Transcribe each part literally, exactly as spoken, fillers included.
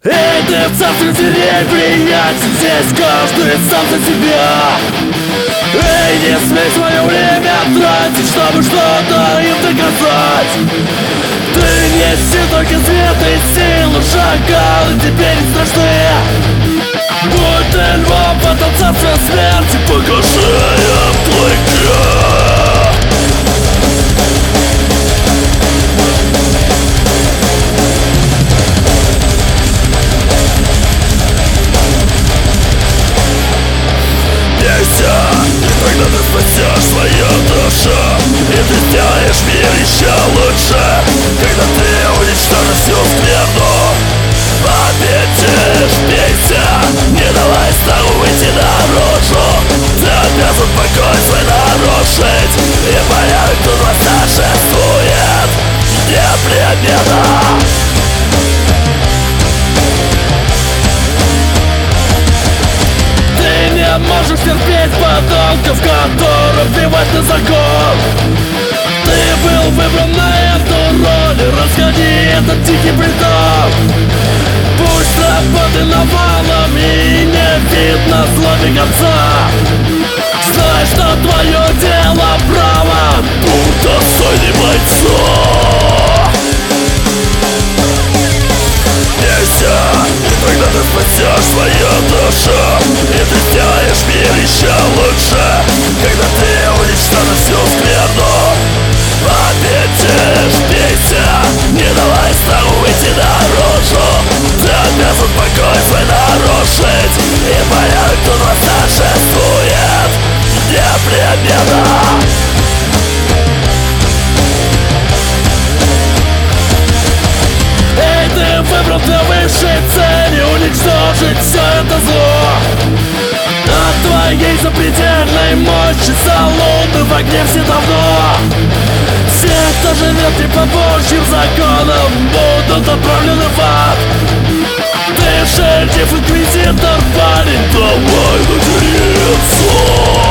Эй, ты в царстве зверей, приятель, здесь каждый сам за себя. Эй, не смей свое время тратить, чтобы что-то им доказать. Ты неси только свет и силу, шакалы теперь не страшны. Будь ты львом в этом царстве смерти, покажи им твой край. Когда ты спасешь свою душу, и ты сделаешь мир еще лучше. Когда ты уничтожишь всю скверну, победишь, бейся. Не давай страху выйти наружу. Ты обязан покой свой нарушить, и порядок тут восторжествует. Где победа? Можешь терпеть подонков, которым плевать на закон. Ты был выбран на эту роль, расходи этот тихий приток. Пусть работы навалом и не видно злоби конца. Знай, что твое дело право, будь достойный бойца. Нельзя, когда ты спасешь свою душу, и ты сделаешь мир еще лучше. Когда ты уничтожишь всю скверну, победишь, бейся. Не давай страху выйти наружу. Ты обязан покой свой нарушить, и порядок тут восторжествует. Где победа? Ты выбрал для высшей цели уничтожить все это зло. От твоей запредельной мощи залуны в огне все давно. Все, кто живет не по Божьим законам, будут отправлены в ад. Ты шериф, инквизитор, парень, давай надерется.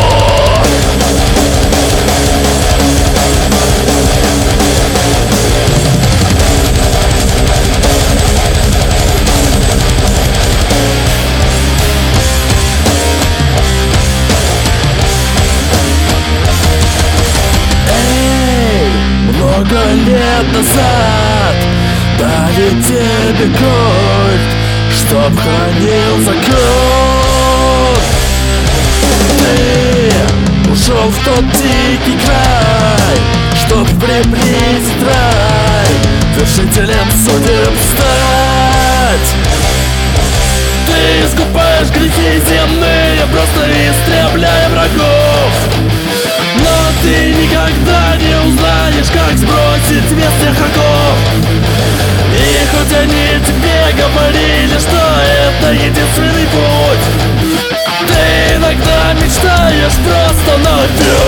Много лет назад дали тебе культ, чтоб хранил закон. Ты ушел в тот дикий край, чтоб приблизить рай, вершителем судеб стать. Ты искупаешь грехи земные, просто истребляя врагов. Но ты никогда не узнаешь, как сбросить вес всех оков. И хоть они тебе говорили, что это единственный путь, ты иногда мечтаешь просто наверх.